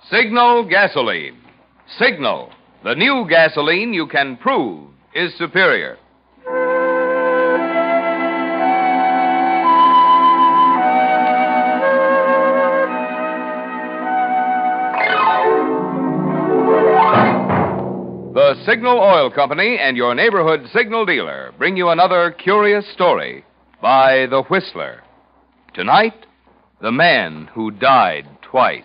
Signal gasoline. Signal, the new gasoline you can prove is superior. The Signal Oil Company and your neighborhood signal dealer bring you another curious story by The Whistler. Tonight, the man who died twice.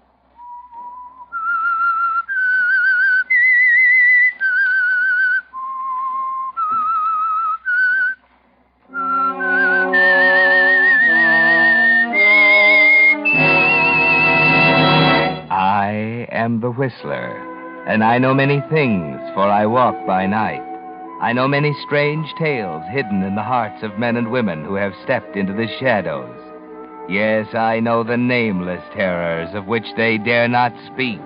I am the Whistler, and I know many things, for I walk by night. I know many strange tales hidden in the hearts of men and women who have stepped into the shadows. Yes, I know the nameless terrors of which they dare not speak.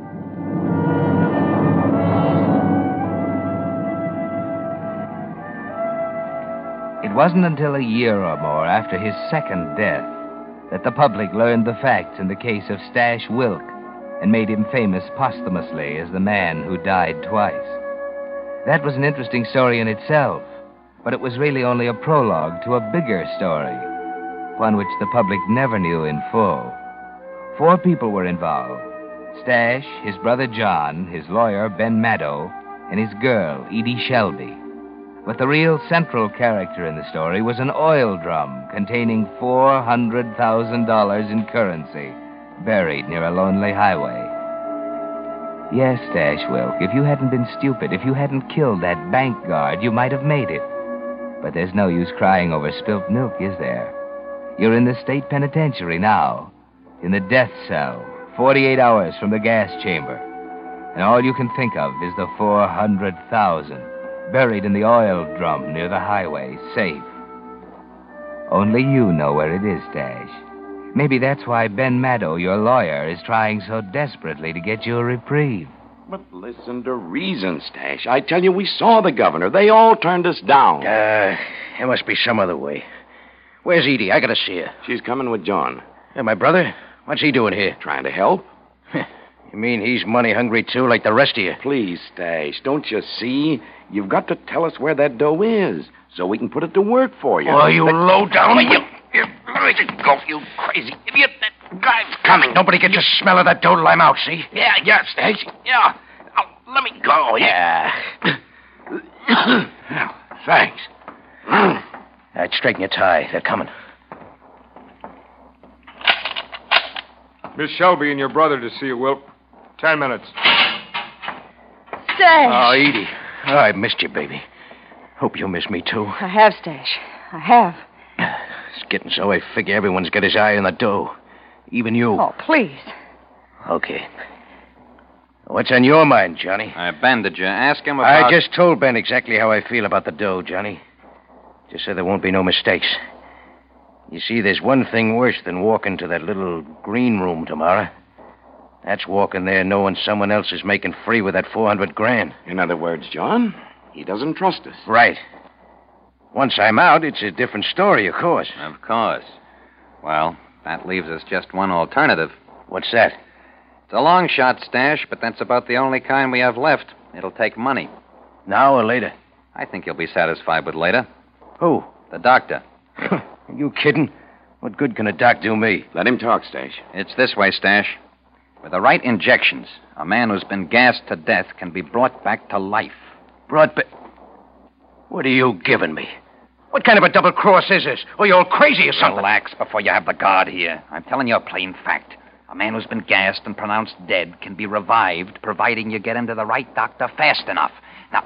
It wasn't until a year or more after his second death that the public learned the facts in the case of Stash Wilk and made him famous posthumously as the man who died twice. That was an interesting story in itself, but it was really only a prologue to a bigger story, one which the public never knew in full. 4 people were involved: Stash, his brother John, his lawyer Ben Maddow, and his girl Edie Shelby. But the real central character in the story was an oil drum containing $400,000 in currency, buried near a lonely highway. Yes, Stash Wilk, if you hadn't been stupid, if you hadn't killed that bank guard, you might have made it. But there's no use crying over spilt milk, is there? You're in the state penitentiary now, in the death cell, 48 hours from the gas chamber. And all you can think of is the $400,000 buried in the oil drum near the highway, safe. Only you know where it is, Stash. Maybe that's why Ben Maddow, your lawyer, is trying so desperately to get you a reprieve. But listen to reason, Stash. I tell you, we saw the governor. They all turned us down. There must be some other way. Where's Edie? I gotta see her. She's coming with John. And my brother? What's he doing here? Trying to help? You mean he's money hungry, too, like the rest of you? Please, Stash, don't you see? You've got to tell us where that dough is so we can put it to work for you. Oh, you low down. Let me go, you crazy idiot. That guy's coming. Nobody gets a smell of that dough till I'm out, see? Yeah, Stash. Yeah. Let me go, yeah. Well, thanks. Right, straighten your tie. They're coming. Miss Shelby and your brother to see you, Wilk. 10 minutes. Stash. Oh, Edie. Oh, I missed you, baby. Hope you miss me, too. I have, Stash. I have. It's getting so I figure everyone's got his eye on the dough. Even you. Oh, please. Okay. What's on your mind, Johnny? Ben, did you ask him about... I just told Ben exactly how I feel about the dough, Johnny. Just so there won't be no mistakes. You see, there's one thing worse than walking to that little green room tomorrow. That's walking there knowing someone else is making free with that $400,000. In other words, John, he doesn't trust us. Right. Once I'm out, it's a different story, of course. Of course. Well, that leaves us just one alternative. What's that? It's a long shot, Stash, but that's about the only kind we have left. It'll take money. Now or later? I think you'll be satisfied with later. Who? The doctor. Are you kidding? What good can a doc do me? Let him talk, Stash. It's this way, Stash. With the right injections, a man who's been gassed to death can be brought back to life. Brought back? What are you giving me? What kind of a double cross is this? Are you all crazy or something? Relax before you have the guard here. I'm telling you a plain fact. A man who's been gassed and pronounced dead can be revived, providing you get him to the right doctor fast enough. Now,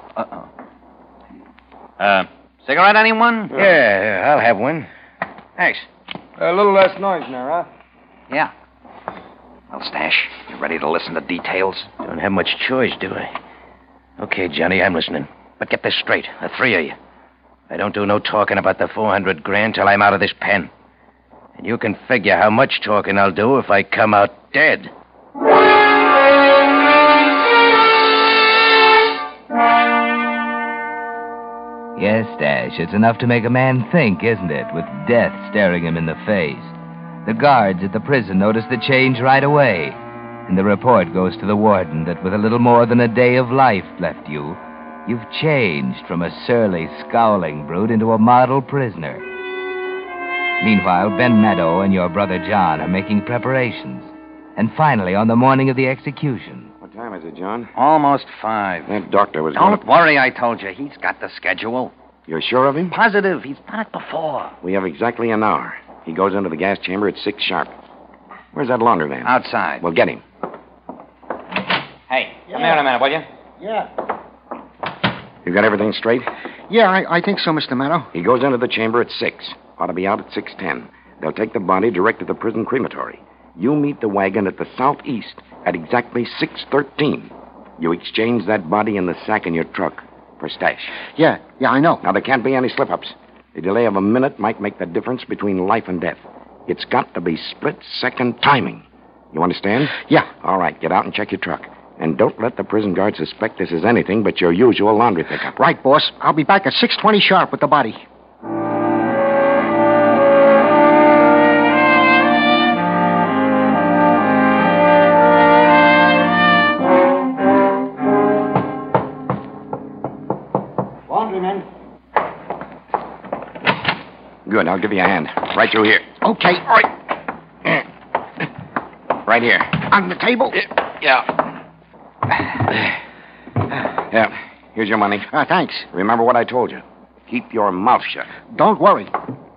cigarette, anyone? Yeah, I'll have one. Thanks. A little less noise now, huh? Yeah. Well, Stash, you ready to listen to details? Don't have much choice, do I? Okay, Johnny, I'm listening. But get this straight, the 3 of you. I don't do no talking about the $400,000 till I'm out of this pen. And you can figure how much talking I'll do if I come out dead. Yes, Stash, it's enough to make a man think, isn't it, with death staring him in the face. The guards at the prison noticed the change right away. And the report goes to the warden that with a little more than a day of life left you, you've changed from a surly, scowling brute into a model prisoner. Meanwhile, Ben Meadow and your brother John are making preparations. And finally, on the morning of the execution... What time is it, John? Almost 5. That doctor was Don't worry, I told you. He's got the schedule. You're sure of him? Positive. He's done it before. We have exactly an hour. He goes into the gas chamber at 6 sharp. Where's that laundryman? Outside. We'll get him. Hey, come here a minute, will you? Yeah. You got everything straight? Yeah, I think so, Mr. Meadow. He goes into the chamber at 6. Ought to be out at 6:10. They'll take the body direct to the prison crematory. You meet the wagon at the southeast at exactly 6:13. You exchange that body in the sack in your truck for stash. Yeah, I know. Now, there can't be any slip-ups. A delay of a minute might make the difference between life and death. It's got to be split-second timing. You understand? Yeah. All right, get out and check your truck. And don't let the prison guard suspect this is anything but your usual laundry pickup. Right, boss. I'll be back at 6:20 sharp with the body. Laundryman. Good, I'll give you a hand. Right through here. Okay. Right here. On the table? Yeah. Yeah, here's your money. Thanks. Remember what I told you. Keep your mouth shut. Don't worry.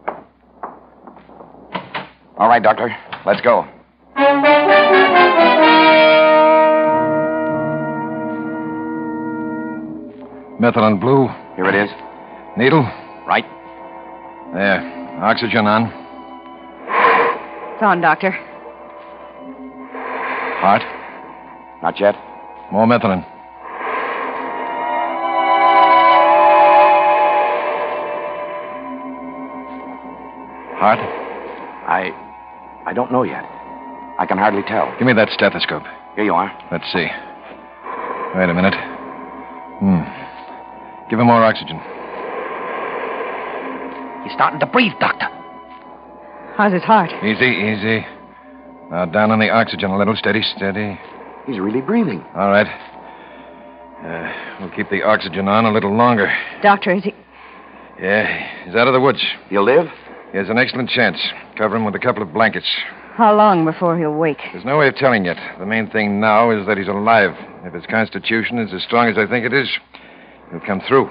All right, Doctor. Let's go. Methylene blue. Here it is. Needle. Right. There. Oxygen on. It's on, Doctor. Heart. Not yet. More methylene. Heart. I don't know yet. I can hardly tell. Give me that stethoscope. Here you are. Let's see. Wait a minute. Give him more oxygen. He's starting to breathe, Doctor. How's his heart? Easy. Now down on the oxygen a little. Steady. He's really breathing. All right. We'll keep the oxygen on a little longer. Doctor, is he... Yeah, he's out of the woods. He'll live? He has an excellent chance. Cover him with a couple of blankets. How long before he'll wake? There's no way of telling yet. The main thing now is that he's alive. If his constitution is as strong as I think it is, he'll come through.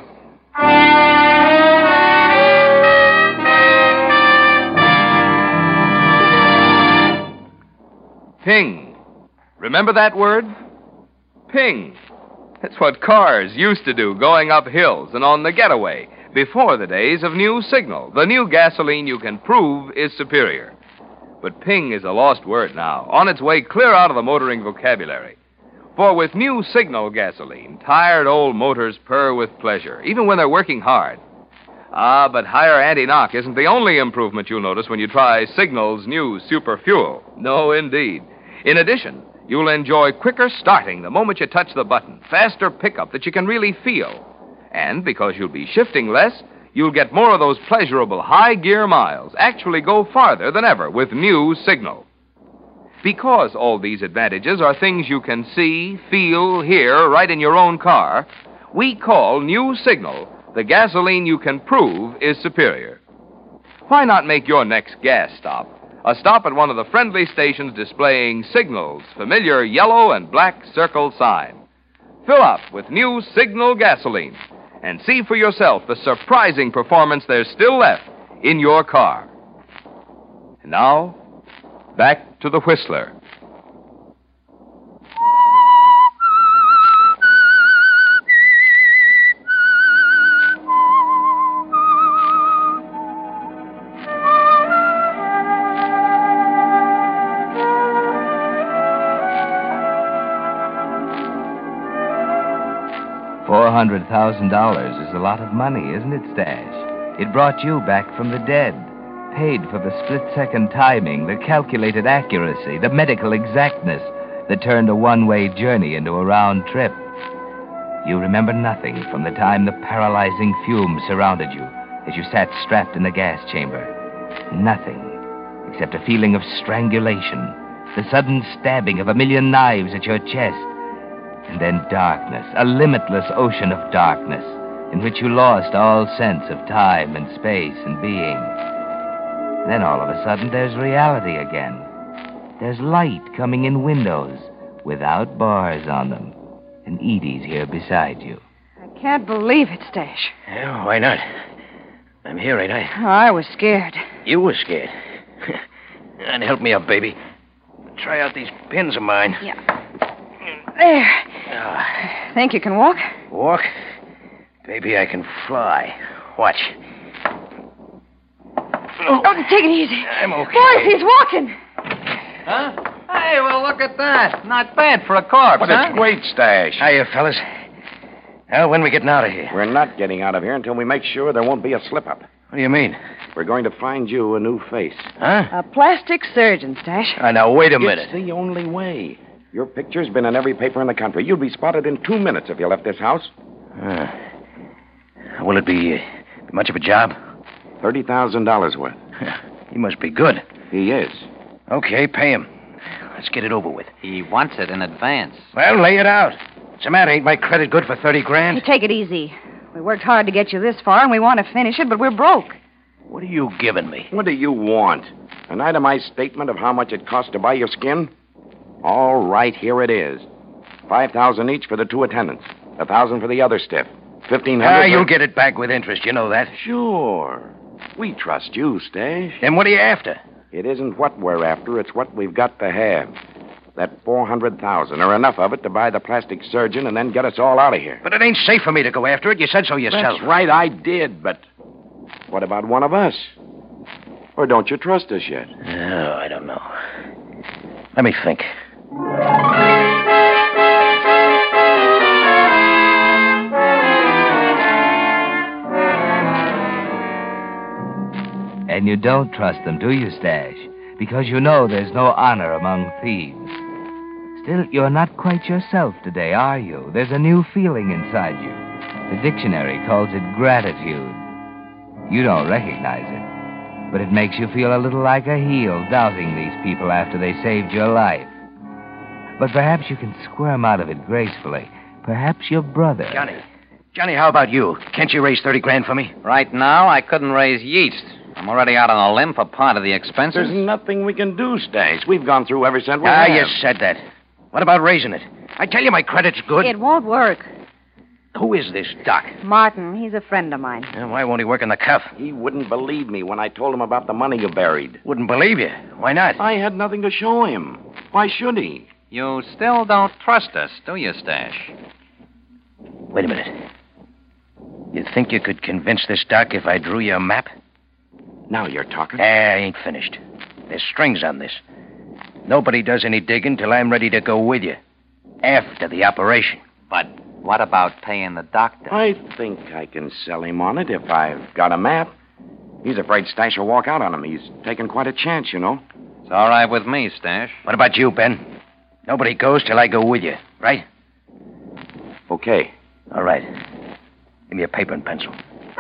Ping. Remember that word? Ping. That's what cars used to do going up hills and on the getaway before the days of New Signal. The new gasoline you can prove is superior. But ping is a lost word now, on its way clear out of the motoring vocabulary. For with New Signal gasoline, tired old motors purr with pleasure, even when they're working hard. But higher anti-knock isn't the only improvement you'll notice when you try Signal's new super fuel. No, indeed. In addition, you'll enjoy quicker starting the moment you touch the button, faster pickup that you can really feel. And because you'll be shifting less, you'll get more of those pleasurable high-gear miles, actually go farther than ever with New Signal. Because all these advantages are things you can see, feel, hear right in your own car, we call New Signal the gasoline you can prove is superior. Why not make your next gas stop a stop at one of the friendly stations displaying Signal's familiar yellow and black circle sign? Fill up with New Signal gasoline and see for yourself the surprising performance there's still left in your car. And now, back to the Whistler. $400,000 is a lot of money, isn't it, Stash? It brought you back from the dead. Paid for the split-second timing, the calculated accuracy, the medical exactness that turned a one-way journey into a round trip. You remember nothing from the time the paralyzing fumes surrounded you as you sat strapped in the gas chamber. Nothing except a feeling of strangulation The sudden stabbing of a million knives at your chest. And then darkness, a limitless ocean of darkness, in which you lost all sense of time and space and being. Then all of a sudden there's reality again. There's light coming in windows without bars on them. And Edie's here beside you. I can't believe it, Stash. Yeah, why not? I'm here, ain't I? Oh, I was scared. You were scared. And help me up, baby. Try out these pins of mine. Yeah. There. Ah. Think you can walk? Walk? Baby, I can fly. Watch. Oh, take it easy. I'm okay. Boy, he's walking. Huh? Hey, well, look at that. Not bad for a corpse, But huh? it's great, Stash. Hiya, fellas. Well, when we getting out of here? We're not getting out of here until we make sure there won't be a slip-up. What do you mean? We're going to find you a new face. Huh? A plastic surgeon, Stash. Now, wait a minute. It's the only way. Your picture's been in every paper in the country. You'd be spotted in 2 minutes if you left this house. Will it be much of a job? $30,000 worth. He must be good. He is. Okay, pay him. Let's get it over with. He wants it in advance. Well, lay it out. What's the matter? Ain't my credit good for 30 grand? Hey, take it easy. We worked hard to get you this far, and we want to finish it, but we're broke. What are you giving me? What do you want? An itemized statement of how much it cost to buy your skin? All right, here it is. $5,000 each for the 2 attendants. $1,000 for the other stiff. $1,500. You'll get it back with interest. You know that. Sure. We trust you, Stash. Then what are you after? It isn't what we're after, it's what we've got to have. That $400,000, or enough of it to buy the plastic surgeon and then get us all out of here. But it ain't safe for me to go after it. You said so yourself. That's right, I did, but what about one of us? Or don't you trust us yet? Oh, I don't know. Let me think. And you don't trust them, do you, Stash? Because you know there's no honor among thieves. Still, you're not quite yourself today, are you? There's a new feeling inside you. The dictionary calls it gratitude. You don't recognize it, but it makes you feel a little like a heel doubting these people after they saved your life. But perhaps you can squirm out of it gracefully. Perhaps your brother... Johnny, how about you? Can't you raise 30 grand for me? Right now, I couldn't raise yeast. I'm already out on a limb for part of the expenses. There's nothing we can do, Stash. We've gone through every cent we have. You said that. What about raising it? I tell you my credit's good. It won't work. Who is this Doc? Martin, he's a friend of mine. Why won't he work in the cuff? He wouldn't believe me when I told him about the money you buried. Wouldn't believe you. Why not? I had nothing to show him. Why should he? You still don't trust us, do you, Stash? Wait a minute. You think you could convince this Doc if I drew you a map? Now you're talking. I ain't finished. There's strings on this. Nobody does any digging till I'm ready to go with you. After the operation. But what about paying the doctor? I think I can sell him on it if I've got a map. He's afraid Stash will walk out on him. He's taken quite a chance, you know. It's all right with me, Stash. What about you, Ben? Nobody goes till I go with you, right? Okay. All right. Give me a paper and pencil.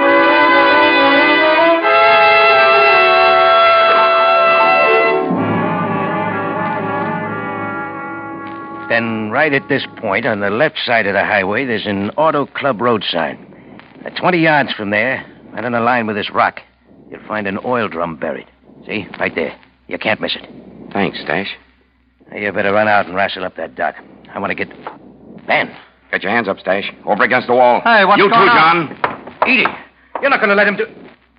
Then right at this point, on the left side of the highway, there's an Auto Club road sign. 20 yards from there, right on the line with this rock, you'll find an oil drum buried. See? Right there. You can't miss it. Thanks, Stash. Now, you better run out and wrestle up that Doc. I want to get... Ben. Get your hands up, Stash. Over against the wall. Hey, what's you going too, on? John. Edie, you're not going to let him do...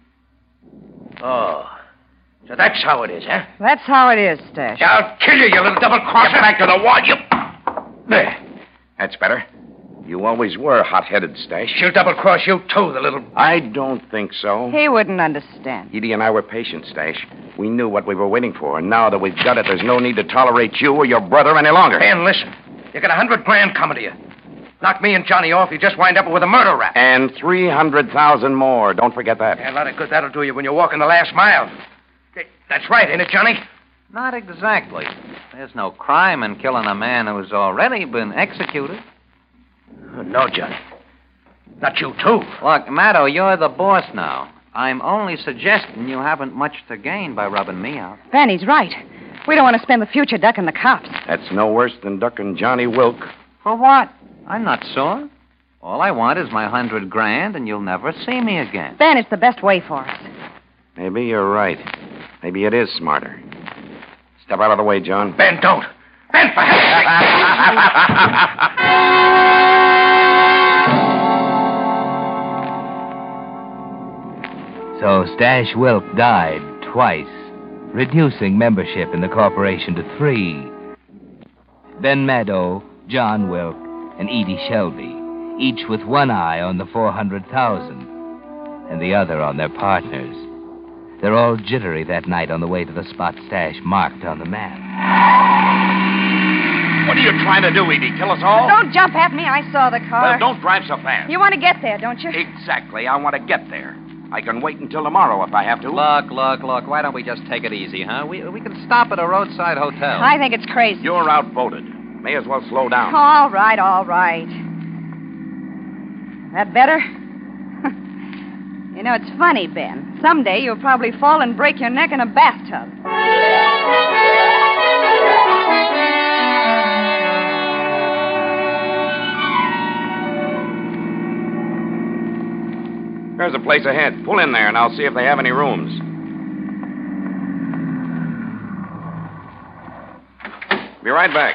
Oh. So that's how it is, huh? That's how it is, Stash. I'll kill you, you little double-crosser. Get back to the wall, you... There. That's better. You always were hot-headed, Stash. She'll double-cross you, too, the little... I don't think so. He wouldn't understand. Edie and I were patient, Stash. We knew what we were waiting for, and now that we've got it, there's no need to tolerate you or your brother any longer. Ben, listen. You got $100 grand coming to you. Knock me and Johnny off, you just wind up with a murder rap. And 300,000 more. Don't forget that. Yeah, a lot of good that'll do you when you're walking the last mile. That's right, ain't it, Johnny? Not exactly. There's no crime in killing a man who's already been executed. No, Johnny. Not you, too. Look, Maddo, you're the boss now. I'm only suggesting you haven't much to gain by rubbing me out. Ben, he's right. We don't want to spend the future ducking the cops. That's no worse than ducking Johnny Wilk. For what? I'm not sore. All I want is my $100,000, and you'll never see me again. Ben, it's the best way for us. Maybe you're right. Maybe it is smarter. Step out of the way, John. Ben, don't. Ben, for So Stash Wilk died twice, reducing membership in the corporation to 3. Ben Maddow, John Wilk, and Edie Shelby, each with one eye on the 400,000 and the other on their partners. They're all jittery that night on the way to the spot Stash marked on the map. What are you trying to do, Edie? Kill us all? Don't jump at me. I saw the car. Well, don't drive so fast. You want to get there, don't you? Exactly. I want to get there. I can wait until tomorrow if I have to. Look. Why don't we just take it easy, huh? We can stop at a roadside hotel. I think it's crazy. You're outvoted. May as well slow down. All right. That better? You know, it's funny, Ben. Someday you'll probably fall and break your neck in a bathtub. There's a place ahead. Pull in there, and I'll see if they have any rooms. Be right back.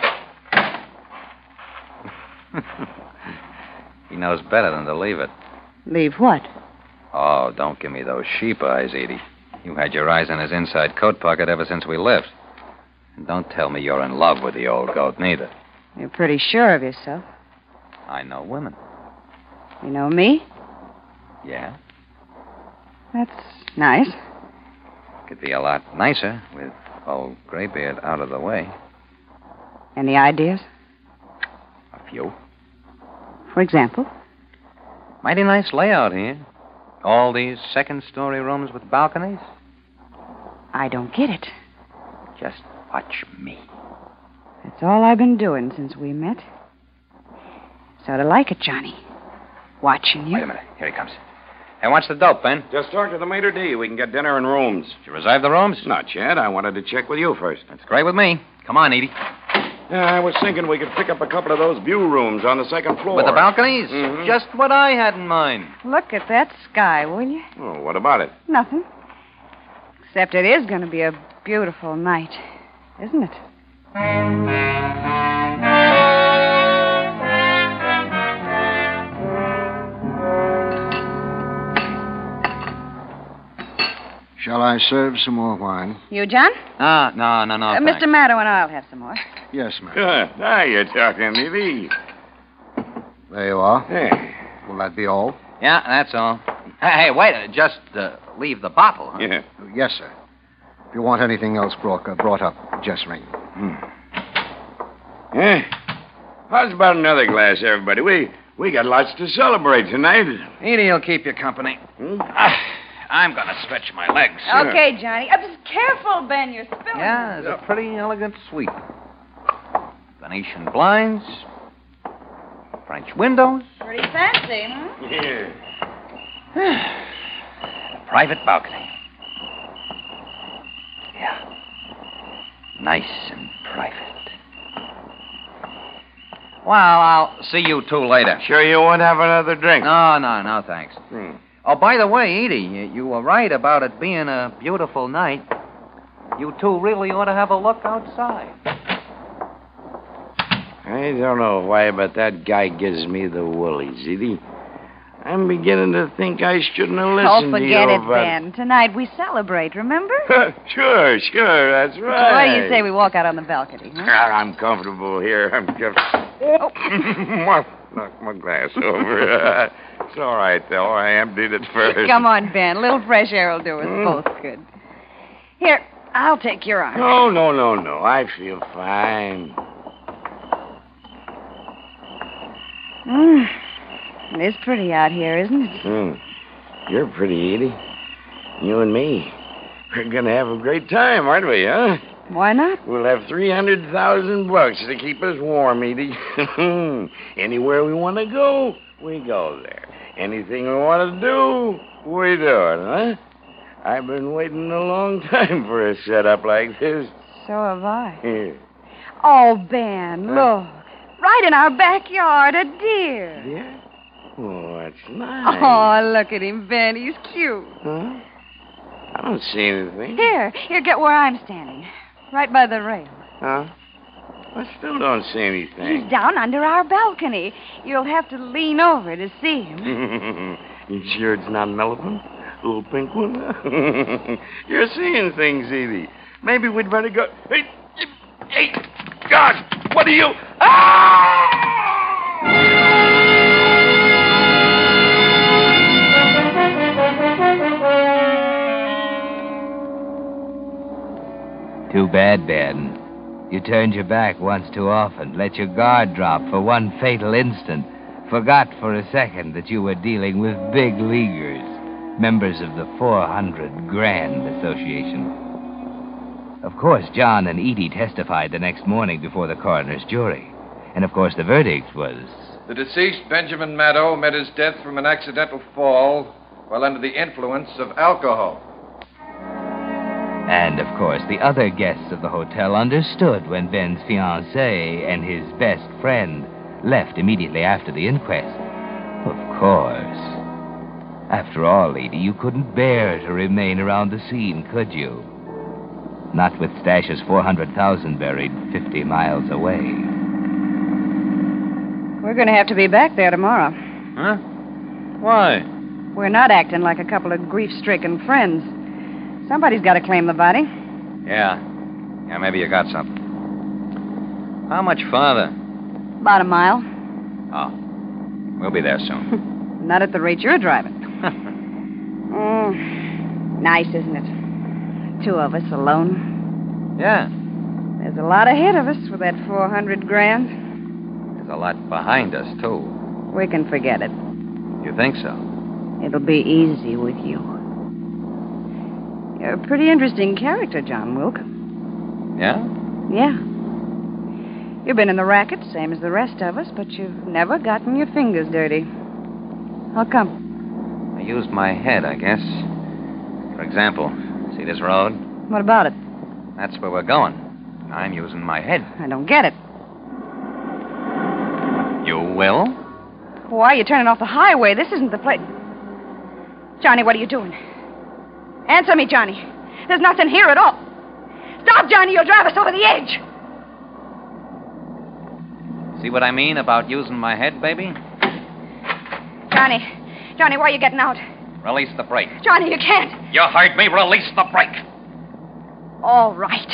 He knows better than to leave it. Leave what? Oh, don't give me those sheep eyes, Edie. You had your eyes in his inside coat pocket ever since we left. And don't tell me you're in love with the old goat, neither. You're pretty sure of yourself. I know women. You know me? Yeah? That's nice. Could be a lot nicer with old Graybeard out of the way. Any ideas? A few. For example? Mighty nice layout here. All these second-story rooms with balconies. I don't get it. Just watch me. That's all I've been doing since we met. Sort of like it, Johnny. Watching you. Wait a minute. Here he comes. Hey, what's the dope, Ben? Just talk to the maitre d'. We can get dinner and rooms. Did you reserve the rooms? Not yet. I wanted to check with you first. That's great with me. Come on, Edie. Yeah, I was thinking we could pick up a couple of those view rooms on the second floor. With the balconies? Mhm. Just what I had in mind. Look at that sky, will you? Oh, what about it? Nothing. Except it is going to be a beautiful night, isn't it? Shall I serve some more wine? You, John? No, thanks. Mr. Maddow and I'll have some more. Yes, ma'am. Good. Now you're talking to me. There you are. Hey. Will that be all? Yeah, that's all. Hey, wait. Just leave the bottle, huh? Yeah. Yes, sir. If you want anything else brought up, just ring. Yeah. How's about another glass, everybody? We got lots to celebrate tonight. Edie will keep you company. I'm going to stretch my legs. Okay, Johnny. Just careful, Ben. You're spilling. Yeah, it's a pretty elegant suite. Venetian blinds. French windows. Pretty fancy, huh? Yeah. Private balcony. Yeah. Nice and private. Well, I'll see you two later. Sure you won't have another drink? No, thanks. Oh, by the way, Edie, you were right about it being a beautiful night. You two really ought to have a look outside. I don't know why, but that guy gives me the woolies, Edie. I'm beginning to think I shouldn't have listened to you. Oh, forget it, Ben. Tonight we celebrate, remember? Sure, that's right. What do you say we walk out on the balcony, huh? I'm comfortable here. I'm just... Knocked my glass over. It's all right, though. I emptied it first. Come on, Ben. A little fresh air will do us both good. Here, I'll take your arm. No. I feel fine. It is pretty out here, isn't it? You're pretty, Edie. You and me. We're going to have a great time, aren't we, huh? Why not? We'll have $300,000 to keep us warm, Edie. Anywhere we want to go, we go there. Anything we want to do, we do it, huh? I've been waiting a long time for a setup like this. So have I. Yeah. Oh, Ben, look. Right in our backyard, a deer. Yeah? Oh, that's nice. Oh, look at him, Ben. He's cute. Huh? I don't see anything. Here, get where I'm standing. Right by the rail. Huh? I still don't see anything. He's down under our balcony. You'll have to lean over to see him. You sure it's not an elephant? A little pink one? You're seeing things, Edie. Maybe we'd better go. Hey, God! What are you? Ah! Too bad, Ben. You turned your back once too often, let your guard drop for one fatal instant, forgot for a second that you were dealing with big leaguers, members of the 400 Grand Association. Of course, John and Edie testified the next morning before the coroner's jury. And, of course, the verdict was... The deceased, Benjamin Maddow, met his death from an accidental fall while under the influence of alcohol. And, of course, the other guests of the hotel understood when Ben's fiancée and his best friend left immediately after the inquest. Of course. After all, Edie, you couldn't bear to remain around the scene, could you? Not with Stash's 400,000 buried 50 miles away. We're going to have to be back there tomorrow. Huh? Why? We're not acting like a couple of grief-stricken friends. Somebody's got to claim the body. Yeah, maybe you got something. How much farther? About a mile. Oh, we'll be there soon. Not at the rate you're driving. Nice, isn't it? Two of us alone. Yeah, There's a lot ahead of us with that 400 grand. there's a lot behind us, too. We can forget it. You think so? It'll be easy with you. You're a pretty interesting character, John Wilk. Yeah? Yeah. You've been in the racket, same as the rest of us, but you've never gotten your fingers dirty. How come? I used my head, I guess. For example, see this road? What about it? That's where we're going. I'm using my head. I don't get it. You will? Why are you turning off the highway? This isn't the place. Johnny, what are you doing? Answer me, Johnny. There's nothing here at all. Stop, Johnny. You'll drive us over the edge. See what I mean about using my head, baby? Johnny, why are you getting out? Release the brake. Johnny, you can't. You heard me. Release the brake. All right.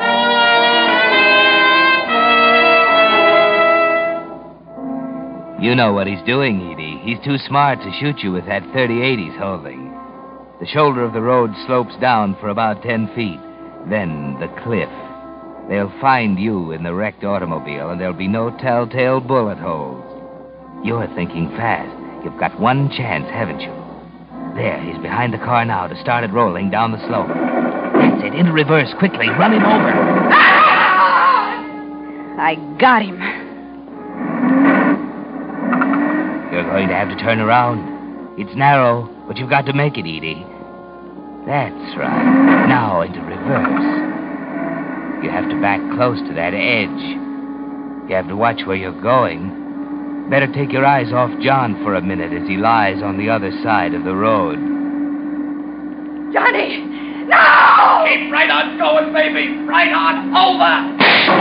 You know what he's doing, Edie. He's too smart to shoot you with that .38 he's holding. The shoulder of the road slopes down for about 10 feet. Then the cliff. They'll find you in the wrecked automobile, and there'll be no telltale bullet holes. You're thinking fast. You've got one chance, haven't you? There, he's behind the car now to start it rolling down the slope. That's it. Into reverse, quickly. Run him over. I got him. You're going to have to turn around. It's narrow, but you've got to make it, Edie. That's right. Now into reverse. You have to back close to that edge. You have to watch where you're going. Better take your eyes off John for a minute as he lies on the other side of the road. Johnny! No! Keep right on going, baby. Right on over.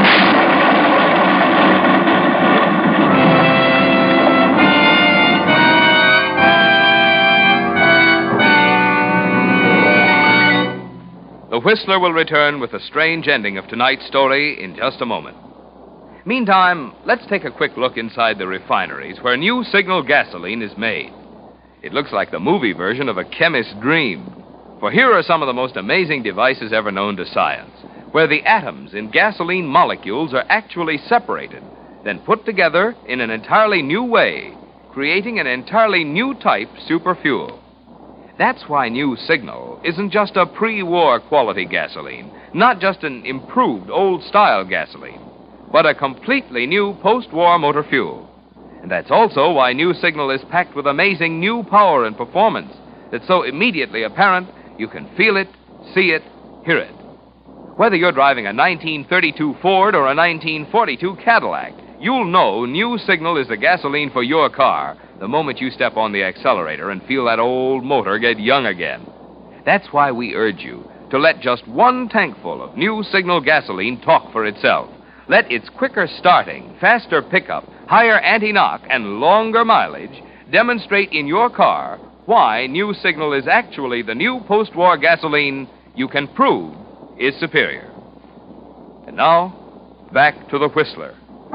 The Whistler will return with the strange ending of tonight's story in just a moment. Meantime, let's take a quick look inside the refineries where new Signal gasoline is made. It looks like the movie version of a chemist's dream. For here are some of the most amazing devices ever known to science, where the atoms in gasoline molecules are actually separated, then put together in an entirely new way, creating an entirely new type superfuel. That's why new Signal isn't just a pre-war quality gasoline, not just an improved old-style gasoline, but a completely new post-war motor fuel. And that's also why new Signal is packed with amazing new power and performance that's so immediately apparent you can feel it, see it, hear it. Whether you're driving a 1932 Ford or a 1942 Cadillac, you'll know New Signal is the gasoline for your car the moment you step on the accelerator and feel that old motor get young again. That's why we urge you to let just one tankful of New Signal gasoline talk for itself. Let its quicker starting, faster pickup, higher anti-knock, and longer mileage demonstrate in your car why New Signal is actually the new post-war gasoline you can prove is superior. And now, back to the Whistler.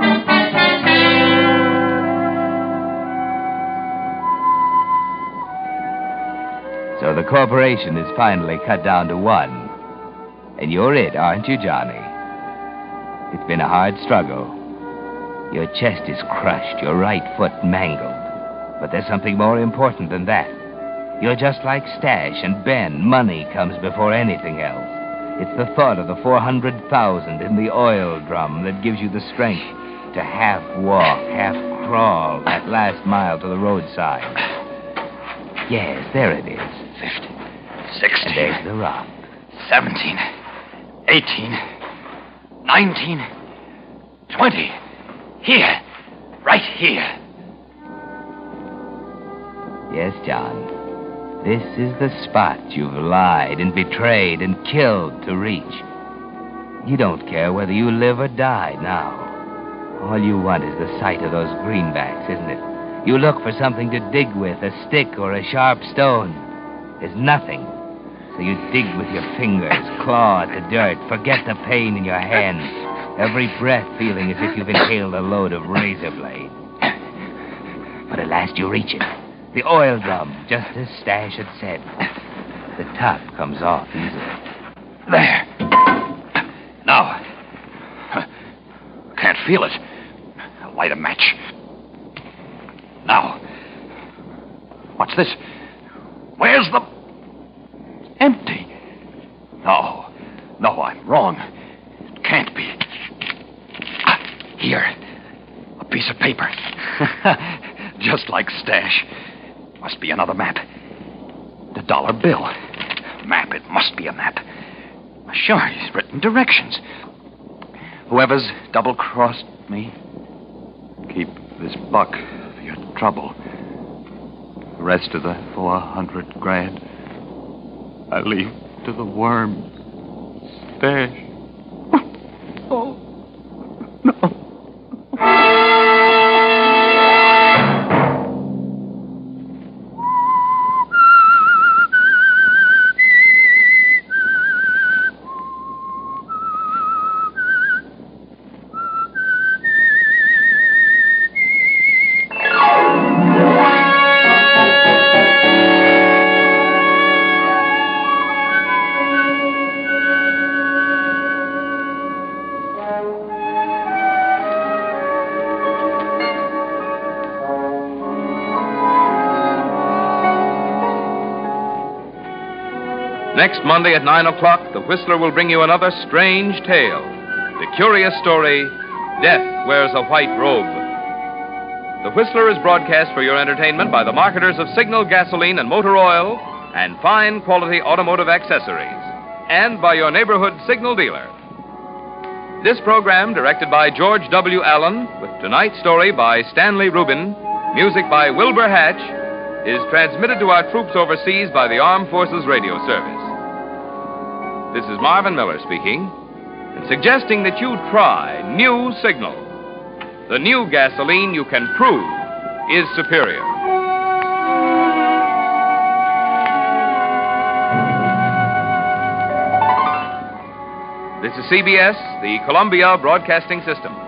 So the corporation is finally cut down to one. And you're it, aren't you, Johnny? It's been a hard struggle. Your chest is crushed, your right foot mangled. But there's something more important than that. You're just like Stash and Ben. Money comes before anything else. It's the thought of the 400,000 in the oil drum that gives you the strength to half walk, half crawl that last mile to the roadside. Yes, there it is. 50, 60. And there's the rock. 17, 18, 19, 20. Here. Right here. Yes, John. This is the spot you've lied and betrayed and killed to reach. You don't care whether you live or die now. All you want is the sight of those greenbacks, isn't it? You look for something to dig with, a stick or a sharp stone. There's nothing. So you dig with your fingers, claw at the dirt, forget the pain in your hands. Every breath feeling as if you've inhaled a load of razor blade. But at last you reach it. The oil drum, just as Stash had said. The top comes off easily. There. Now. Can't feel it. Light a match. Now. What's this? Where's the... Empty. No. No, I'm wrong. It can't be. Here. A piece of paper. Just like Stash. Must be another map. The dollar bill. Map. It must be a map. Sure, he's written directions. Whoever's double-crossed me, keep this buck for your trouble. The rest of the 400 grand, I leave to the worm. Stash. Oh, no. Next Monday at 9 o'clock, the Whistler will bring you another strange tale. The curious story, Death Wears a White Robe. The Whistler is broadcast for your entertainment by the marketers of Signal gasoline and motor oil and fine quality automotive accessories, and by your neighborhood Signal dealer. This program, directed by George W. Allen, with tonight's story by Stanley Rubin, music by Wilbur Hatch, is transmitted to our troops overseas by the Armed Forces Radio Service. This is Marvin Miller speaking, and suggesting that you try New Signal, the new gasoline you can prove is superior. This is CBS, the Columbia Broadcasting System.